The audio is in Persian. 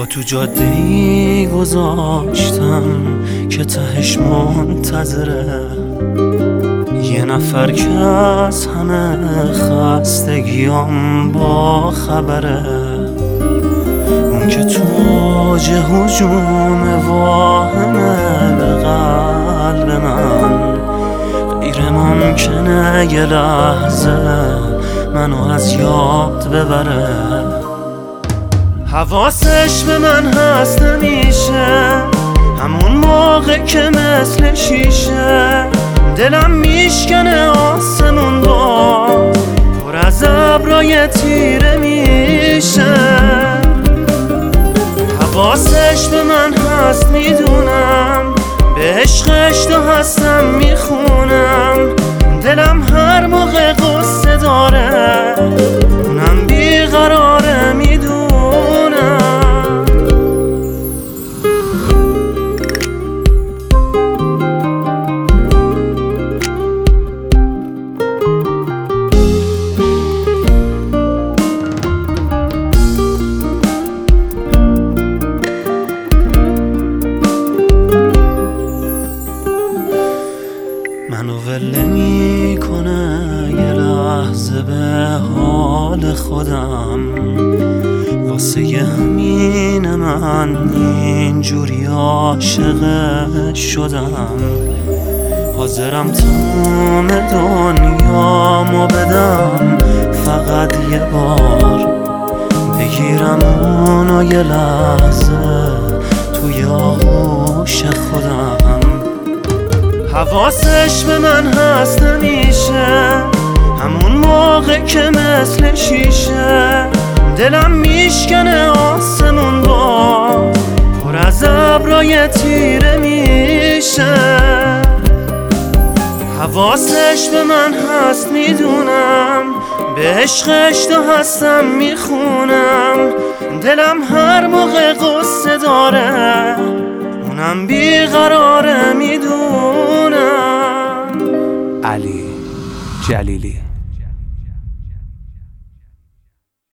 تو جاده‌ای گذاشتم که تهش منتظره یه نفر که از همه خستگیام با خبره. اون که تو اوج هجوم واهمه به قلب من، غیر ممکنه یه لحظه منو از یاد ببره. حواسش به من هست نمیشه همون موقع که مثل شیشه دلم میشکنه آسمون با پر از ابرای تیره میشه. حواسش به من هست میدونم، به عشقش تو هستم میخونم. دلم هر موقع قصه داره اونم بیقراره میدونم. منو ول میکنه یه لحظه به حال خودم، واسه همین من اینجوری عاشق شدم. حاضرم تمام دنیامو بدم فقط یه بار بگیرم اونو یه لحظه توی آغوش خودم. حواسش به من هست نمیشه همون موقع که مثل شیشه دلم میشکنه آسمون با پر از ابرای تیره میشه. حواسش به من هست میدونم، به عشقش تو هستم میخونم. دلم هر موقع قصه داره اونم بیقراره میدونم. علی جلیلی.